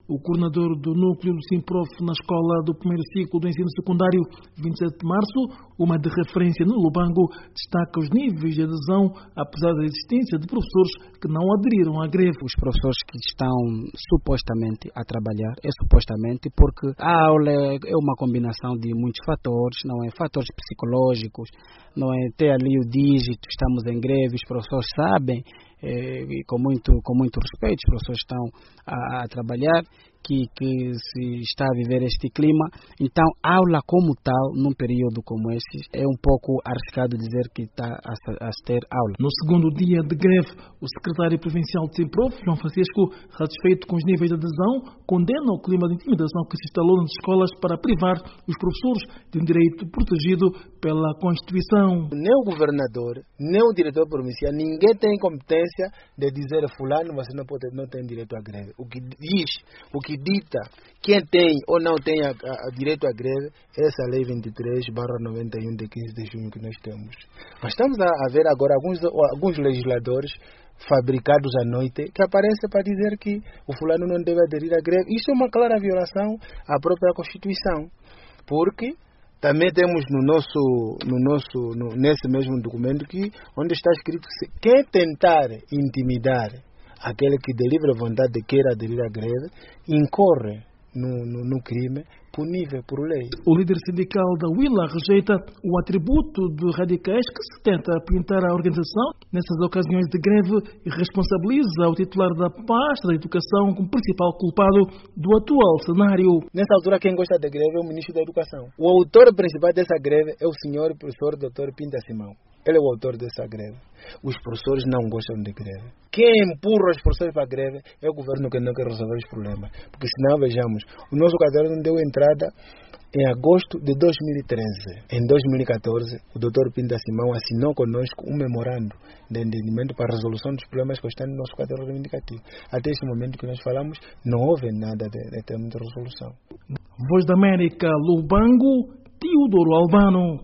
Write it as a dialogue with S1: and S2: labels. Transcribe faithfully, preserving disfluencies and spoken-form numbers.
S1: O coordenador do núcleo do Simprof na escola do primeiro ciclo do ensino secundário, vinte e sete de março, uma de referência no Lubango, destaca os níveis de adesão, apesar da existência de professores que não aderiram à greve.
S2: Os professores que estão supostamente a trabalhar, é supostamente porque a aula é uma combinação de muitos fatores, não é? Fatores psicológicos, não é? Ter ali o dígito, estamos em greve, os professores sabem, é, e com muito, com muito respeito, os professores estão a, a trabalhar, que, que se está a viver este clima. Então, aula como tal, num período como esse, é um pouco arriscado dizer que está a, a ter aula.
S1: No segundo dia de greve, o secretário provincial de Simprof, João Francisco, satisfeito com os níveis de adesão, condena o clima de intimidação que se instalou nas escolas para privar os professores de um direito protegido pela Constituição.
S3: Nem o governador, nem o diretor provincial, ninguém tem competência de dizer fulano, você não, pode, não tem direito à greve. O que diz, o que dita quem tem ou não tem a, a, a direito à greve é essa lei vinte e três barra noventa e um de quinze de junho que nós temos. Mas estamos a, a ver agora alguns, alguns legisladores fabricados à noite que aparecem para dizer que o fulano não deve aderir à greve. Isso é uma clara violação à própria Constituição, porque também temos no nosso, no nosso, no, nesse mesmo documento que onde está escrito que quem tentar intimidar aquele que de livre vontade quer aderir à greve, incorre no, no, no crime punível por lei.
S1: O líder sindical da Willa rejeita o atributo de radicais que se tenta pintar a organização nessas ocasiões de greve e responsabiliza o titular da pasta da educação como principal culpado do atual cenário.
S3: Nessa altura, quem gosta da greve é o ministro da Educação. O autor principal dessa greve é o senhor professor doutor Pinta Simão. Ele é o autor dessa greve. Os professores não gostam de greve. Quem empurra os professores para a greve é o governo que não quer resolver os problemas. Porque senão, vejamos, o nosso caderno deu entrada em agosto de dois mil e treze. Em dois mil e catorze, o doutor Pinta Simão assinou conosco um memorando de entendimento para a resolução dos problemas que estão no nosso caderno reivindicativo. Até esse momento que nós falamos, não houve nada de, de termo de resolução.
S1: Voz da América, Lubango, Teodoro Albano.